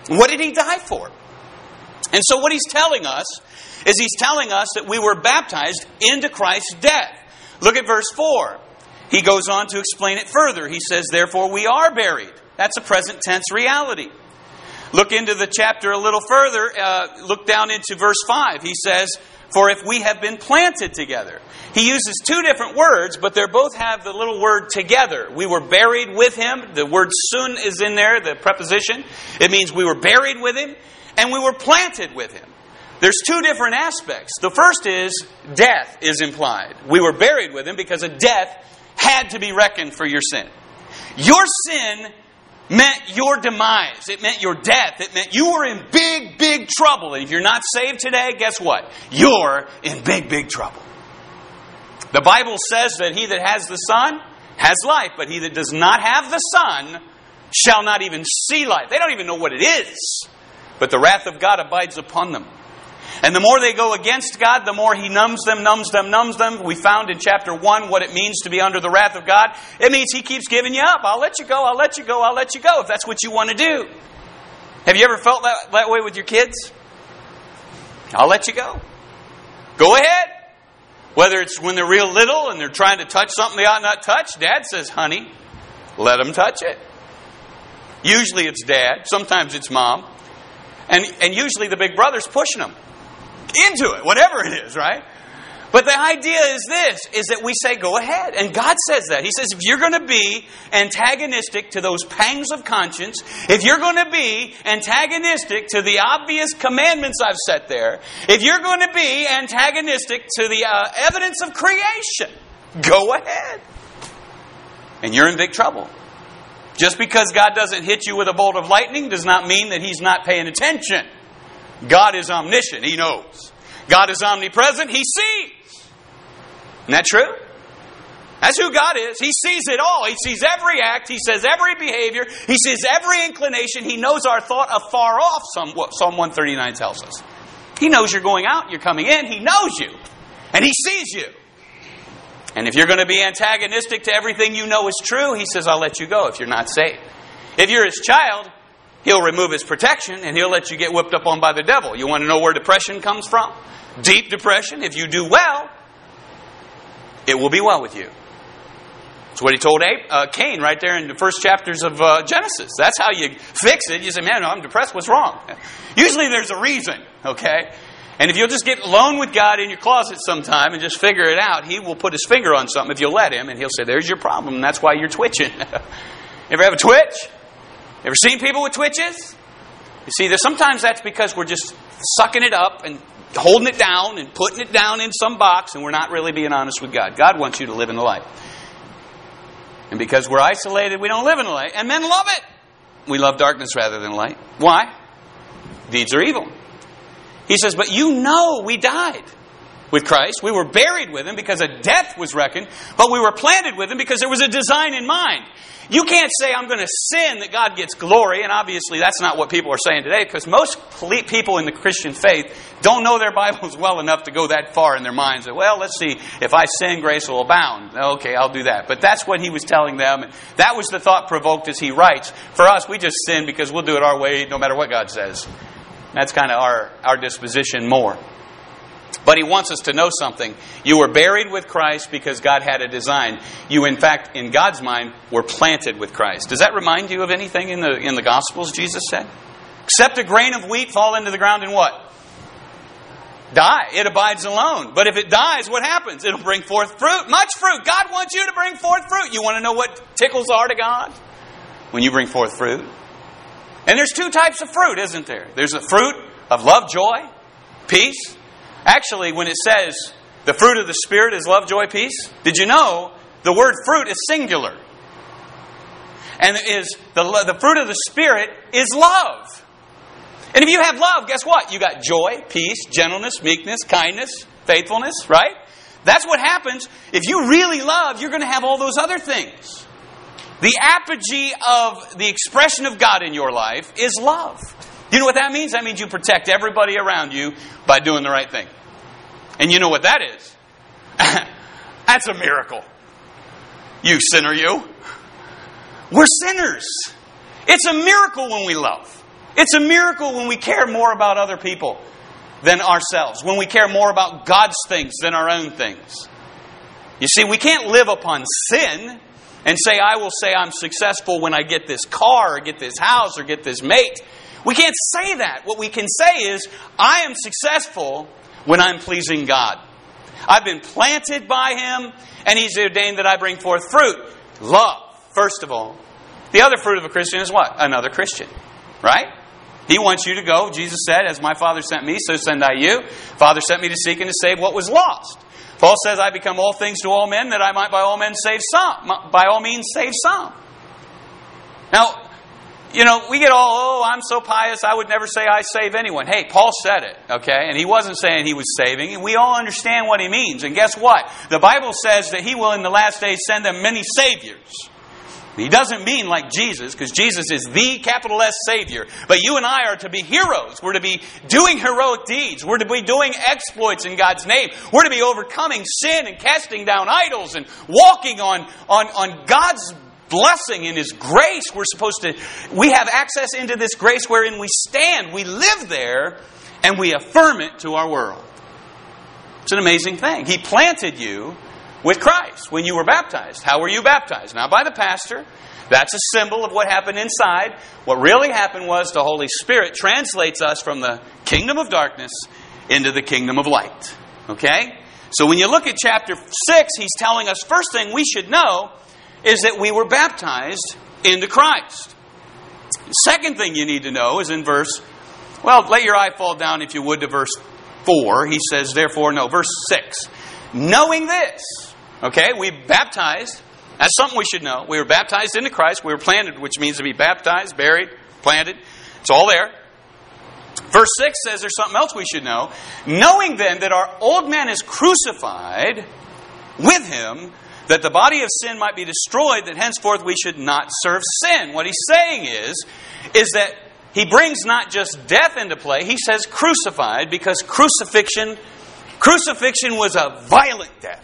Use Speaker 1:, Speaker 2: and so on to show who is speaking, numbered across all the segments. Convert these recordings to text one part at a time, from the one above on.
Speaker 1: What did He die for? And so what He's telling us is He's telling us that we were baptized into Christ's death. Look at verse 4. He goes on to explain it further. He says, therefore we are buried. That's a present tense reality. Look into the chapter a little further. Look down into verse 5. He says, for if we have been planted together. He uses two different words, but they both have the little word together. We were buried with Him. The word sun is in there, the preposition. It means we were buried with Him, and we were planted with Him. There's two different aspects. The first is death is implied. We were buried with Him because a death had to be reckoned for your sin. Your sin meant your demise. It meant your death. It meant you were in big, big trouble. And if you're not saved today, guess what? You're in big, big trouble. The Bible says that he that has the Son has life, but he that does not have the Son shall not even see life. They don't even know what it is. But the wrath of God abides upon them. And the more they go against God, the more He numbs them. We found in chapter 1 what it means to be under the wrath of God. It means He keeps giving you up. I'll let you go, if that's what you want to do. Have you ever felt that way with your kids? I'll let you go. Go ahead. Whether it's when they're real little and they're trying to touch something they ought not touch, Dad says, honey, let them touch it. Usually it's Dad. Sometimes it's Mom. And usually the big brother's pushing them into it, whatever it is, right? But the idea is this, is that we say, go ahead. And God says that. He says, if you're going to be antagonistic to those pangs of conscience, if you're going to be antagonistic to the obvious commandments I've set there, if you're going to be antagonistic to the evidence of creation, go ahead. And you're in big trouble. Just because God doesn't hit you with a bolt of lightning does not mean that He's not paying attention. God is omniscient. He knows. God is omnipresent. He sees. Isn't that true? That's who God is. He sees it all. He sees every act. He sees every behavior. He sees every inclination. He knows our thought afar off, Psalm 139 tells us. He knows you're going out, you're coming in. He knows you. And He sees you. And if you're going to be antagonistic to everything you know is true, He says, I'll let you go if you're not saved. If you're His child, He'll remove His protection and He'll let you get whipped up on by the devil. You want to know where depression comes from? Deep depression. If you do well, it will be well with you. That's what He told Cain right there in the first chapters of Genesis. That's how you fix it. You say, man, I'm depressed. What's wrong? Usually there's a reason, okay? And if you'll just get alone with God in your closet sometime and just figure it out, He will put His finger on something if you'll let Him, and He'll say, there's your problem, and that's why you're twitching. Ever have a twitch? Ever seen people with twitches? You see, sometimes that's because we're just sucking it up and holding it down and putting it down in some box, and we're not really being honest with God. God wants you to live in the light. And because we're isolated, we don't live in the light. And men love it. We love darkness rather than light. Why? Deeds are evil. He says, but you know we died with Christ. We were buried with Him because a death was reckoned, but we were planted with Him because there was a design in mind. You can't say, I'm going to sin that God gets glory. And obviously that's not what people are saying today, because most people in the Christian faith don't know their Bibles well enough to go that far in their minds. That, well, let's see, if I sin, grace will abound. Okay, I'll do that. But that's what he was telling them. That was the thought provoked as he writes. For us, we just sin because we'll do it our way no matter what God says. That's kind of our disposition more. But he wants us to know something. You were buried with Christ because God had a design. You, in fact, in God's mind, were planted with Christ. Does that remind you of anything in the Gospels, Jesus said? Except a grain of wheat fall into the ground and what? Die. It abides alone. But if it dies, what happens? It'll bring forth fruit. Much fruit. God wants you to bring forth fruit. You want to know what tickles are to God? When you bring forth fruit. And there's two types of fruit, isn't there? There's a fruit of love, joy, peace. Actually, when it says the fruit of the Spirit is love, joy, peace, did you know the word fruit is singular? And the fruit of the Spirit is love. And if you have love, guess what? You got joy, peace, gentleness, meekness, kindness, faithfulness, right? That's what happens. If you really love, you're going to have all those other things. The apogee of the expression of God in your life is love. You know what that means? That means you protect everybody around you by doing the right thing. And you know what that is? That's a miracle. You sinner, you. We're sinners. It's a miracle when we love. It's a miracle when we care more about other people than ourselves, when we care more about God's things than our own things. You see, we can't live upon sin and say, I will say I'm successful when I get this car or get this house or get this mate. We can't say that. What we can say is, I am successful when I'm pleasing God. I've been planted by Him, and He's ordained that I bring forth fruit. Love, first of all. The other fruit of a Christian is what? Another Christian. Right? He wants you to go. Jesus said, as my Father sent me, so send I you. Father sent me to seek and to save what was lost. Paul says, I become all things to all men, that I might by all men save some. By all means save some. Now, we get all, I'm so pious, I would never say I save anyone. Hey, Paul said it, okay? And he wasn't saying he was saving. And we all understand what he means. And guess what? The Bible says that He will in the last days send them many saviors. He doesn't mean like Jesus, because Jesus is the capital S Savior. But you and I are to be heroes. We're to be doing heroic deeds. We're to be doing exploits in God's name. We're to be overcoming sin and casting down idols and walking on God's blessing in His grace. We have access into this grace wherein we stand. We live there and we affirm it to our world. It's an amazing thing. He planted you with Christ when you were baptized. How were you baptized? Not by the pastor. That's a symbol of what happened inside. What really happened was the Holy Spirit translates us from the kingdom of darkness into the kingdom of light. Okay? So when you look at chapter 6, he's telling us, first thing we should know is that we were baptized into Christ. The second thing you need to know is in let your eye fall down if you would to verse 4. He says, verse 6. Knowing this, okay, we baptized. That's something we should know. We were baptized into Christ. We were planted, which means to be baptized, buried, planted. It's all there. Verse 6 says there's something else we should know. Knowing then that our old man is crucified with Him, that the body of sin might be destroyed, that henceforth we should not serve sin. What he's saying is that he brings not just death into play, he says crucified, because crucifixion was a violent death.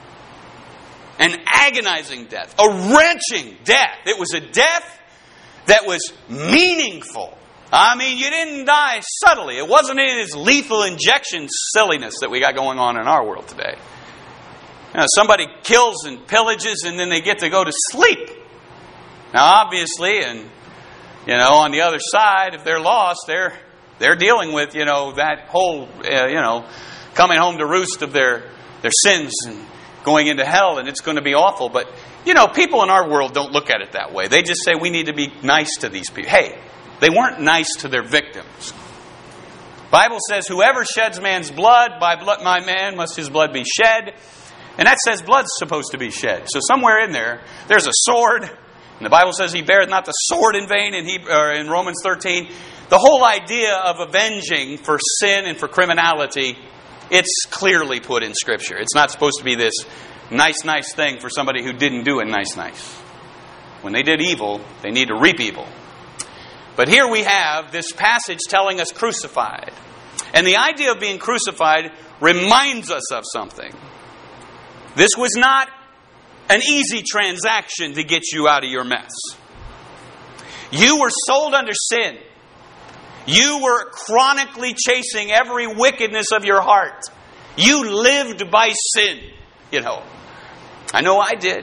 Speaker 1: An agonizing death. A wrenching death. It was a death that was meaningful. I mean, you didn't die subtly. It wasn't in this lethal injection silliness that we got going on in our world today. Somebody kills and pillages and then they get to go to sleep. Now, obviously, and on the other side, if they're lost, they're dealing with that whole coming home to roost of their sins and going into hell, and it's going to be awful. But people in our world don't look at it that way. They just say we need to be nice to these people. Hey, they weren't nice to their victims. Bible says, whoever sheds man's blood, by my man must his blood be shed. And that says blood's supposed to be shed. So somewhere in there's a sword. And the Bible says he beareth not the sword in vain in Romans 13. The whole idea of avenging for sin and for criminality, it's clearly put in Scripture. It's not supposed to be this nice thing for somebody who didn't do it nice. When they did evil, they need to reap evil. But here we have this passage telling us crucified. And the idea of being crucified reminds us of something. This was not an easy transaction to get you out of your mess. You were sold under sin. You were chronically chasing every wickedness of your heart. You lived by sin, I know I did.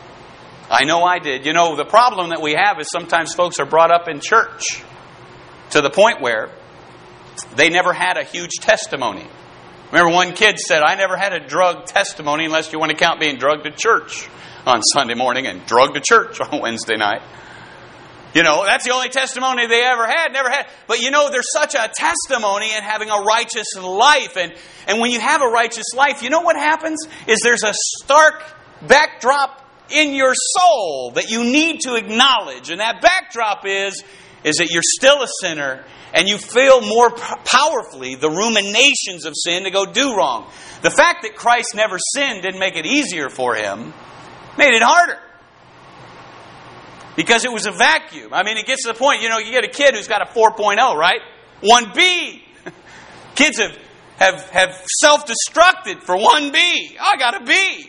Speaker 1: The problem that we have is sometimes folks are brought up in church to the point where they never had a huge testimony. Remember, one kid said, I never had a drug testimony unless you want to count being drugged to church on Sunday morning and drugged to church on Wednesday night. That's the only testimony they ever had, never had. But there's such a testimony in having a righteous life. And when you have a righteous life, what happens is there's a stark backdrop in your soul that you need to acknowledge. And that backdrop is that you're still a sinner and you feel more powerfully the ruminations of sin to go do wrong. The fact that Christ never sinned didn't make it easier for Him. Made it harder. Because it was a vacuum. I mean, it gets to the point, you get a kid who's got a 4.0, right? 1B. Kids have self-destructed for 1B. I got a B.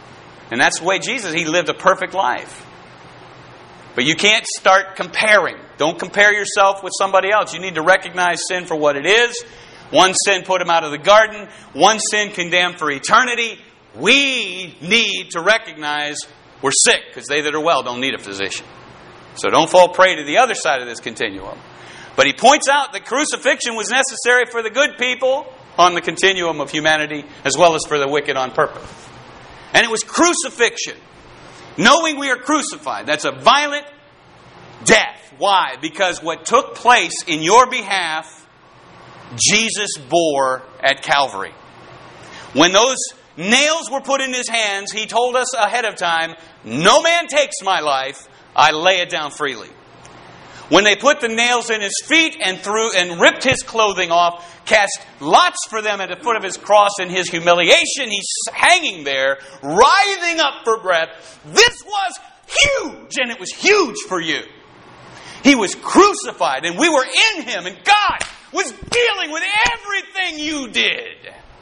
Speaker 1: And that's the way Jesus, He lived a perfect life. But you can't start comparing. Don't compare yourself with somebody else. You need to recognize sin for what it is. One sin put him out of the garden. One sin condemned for eternity. We need to recognize we're sick, because they that are well don't need a physician. So don't fall prey to the other side of this continuum. But he points out that crucifixion was necessary for the good people on the continuum of humanity, as well as for the wicked on purpose. And it was crucifixion. Knowing we are crucified. That's a violent death. Why? Because what took place in your behalf, Jesus bore at Calvary. When those nails were put in his hands, he told us ahead of time, no man takes my life, I lay it down freely. When they put the nails in his feet and ripped his clothing off, cast lots for them at the foot of his cross in his humiliation, he's hanging there, writhing up for breath. This was huge, and it was huge for you. He was crucified, and we were in him, and God was dealing with everything you did.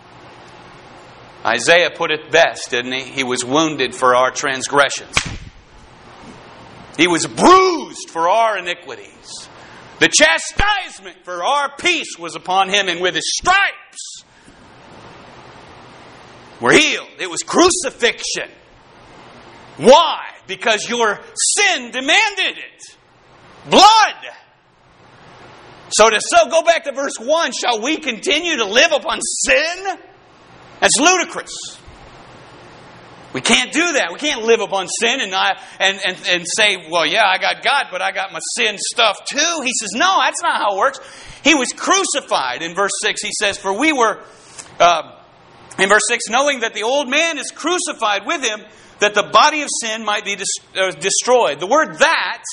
Speaker 1: Isaiah put it best, didn't he? He was wounded for our transgressions. He was bruised for our iniquities. The chastisement for our peace was upon him, and with his stripes we're healed. It was crucifixion. Why? Because your sin demanded it. Blood. So go back to verse 1. Shall we continue to live upon sin? That's ludicrous. We can't do that. We can't live upon sin and say, well, yeah, I got God, but I got my sin stuff too. He says, no, that's not how it works. He was crucified. In verse 6, he says, for we were, in verse 6, knowing that the old man is crucified with him, that the body of sin might be destroyed. The word that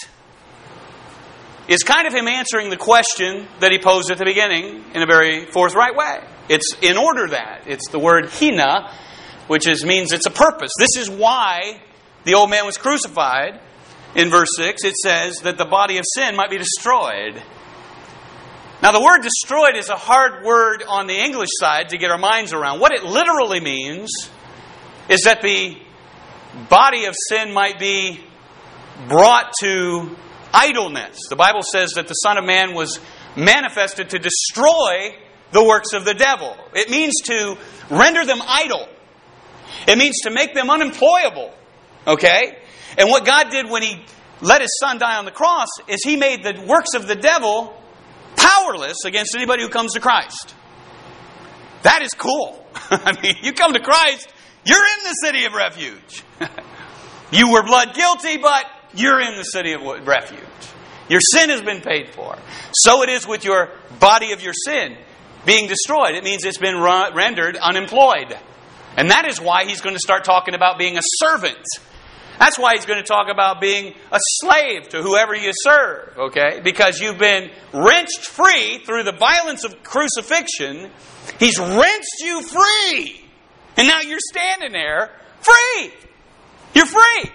Speaker 1: is kind of him answering the question that he posed at the beginning in a very forthright way. It's in order that. It's the word hina, which means it's a purpose. This is why the old man was crucified. In verse 6, it says that the body of sin might be destroyed. Now, the word destroyed is a hard word on the English side to get our minds around. What it literally means is that the body of sin might be brought to idleness. The Bible says that the Son of Man was manifested to destroy the works of the devil. It means to render them idle. It means to make them unemployable. Okay? And what God did when He let His Son die on the cross is He made the works of the devil powerless against anybody who comes to Christ. That is cool. I mean, you come to Christ, you're in the city of refuge. You were blood guilty, but you're in the city of refuge. Your sin has been paid for. So it is with your body of your sin being destroyed. It means it's been rendered unemployed. And that is why He's going to start talking about being a servant. That's why He's going to talk about being a slave to whoever you serve. Okay? Because you've been wrenched free through the violence of crucifixion. He's wrenched you free. And now you're standing there free. You're free.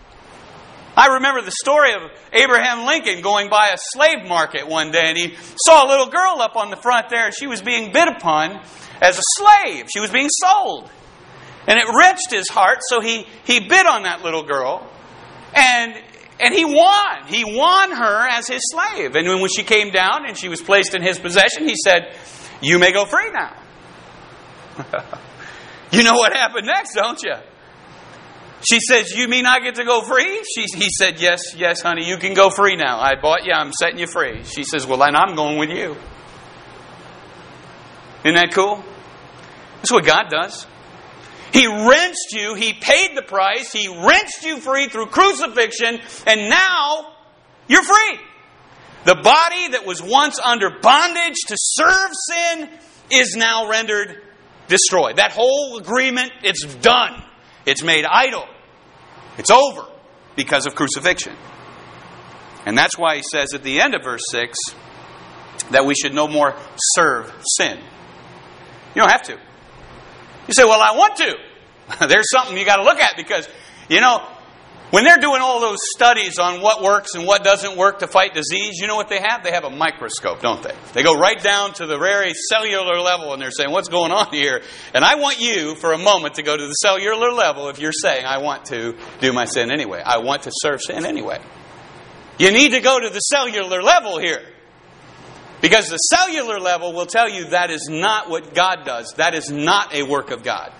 Speaker 1: I remember the story of Abraham Lincoln going by a slave market one day, and he saw a little girl up on the front there, and she was being bid upon as a slave. She was being sold. And it wrenched his heart, so he bid on that little girl, and he won. He won her as his slave. And when she came down and she was placed in his possession, he said, "You may go free now." You know what happened next, don't you? She says, "You mean I get to go free?" He said, yes, honey, you can go free now. I bought you, I'm setting you free. She says, "Well, then I'm going with you." Isn't that cool? That's what God does. He wrenched you, He paid the price, He wrenched you free through crucifixion, and now you're free. The body that was once under bondage to serve sin is now rendered destroyed. That whole agreement, it's done. It's made idle. It's over because of crucifixion. And that's why he says at the end of verse 6 that we should no more serve sin. You don't have to. You say, "Well, I want to." There's something you got to look at because, when they're doing all those studies on what works and what doesn't work to fight disease, you know what they have? They have a microscope, don't they? They go right down to the very cellular level and they're saying, "What's going on here?" And I want you for a moment to go to the cellular level if you're saying, "I want to do my sin anyway. I want to serve sin anyway." You need to go to the cellular level here. Because the cellular level will tell you that is not what God does. That is not a work of God.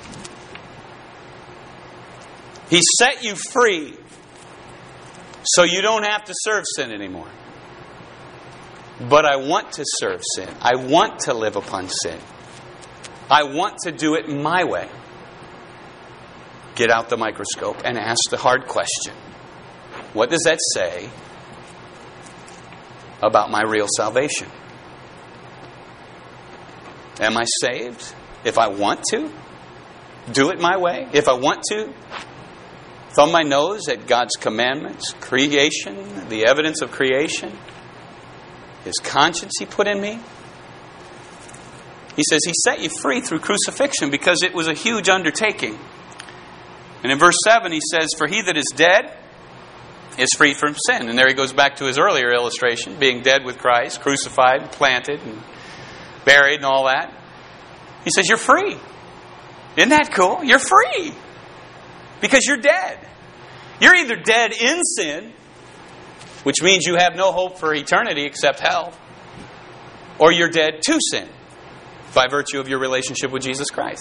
Speaker 1: He set you free so you don't have to serve sin anymore. But I want to serve sin. I want to live upon sin. I want to do it my way. Get out the microscope and ask the hard question. What does that say about my real salvation? Am I saved if I want to do it my way? If I want to thumb my nose at God's commandments, creation, the evidence of creation, His conscience He put in me? He says He set you free through crucifixion because it was a huge undertaking. And in verse 7 He says, for he that is dead is free from sin. And there he goes back to his earlier illustration, being dead with Christ, crucified, planted, and buried and all that. He says, you're free. Isn't that cool? You're free. Because you're dead. You're either dead in sin, which means you have no hope for eternity except hell, or you're dead to sin by virtue of your relationship with Jesus Christ.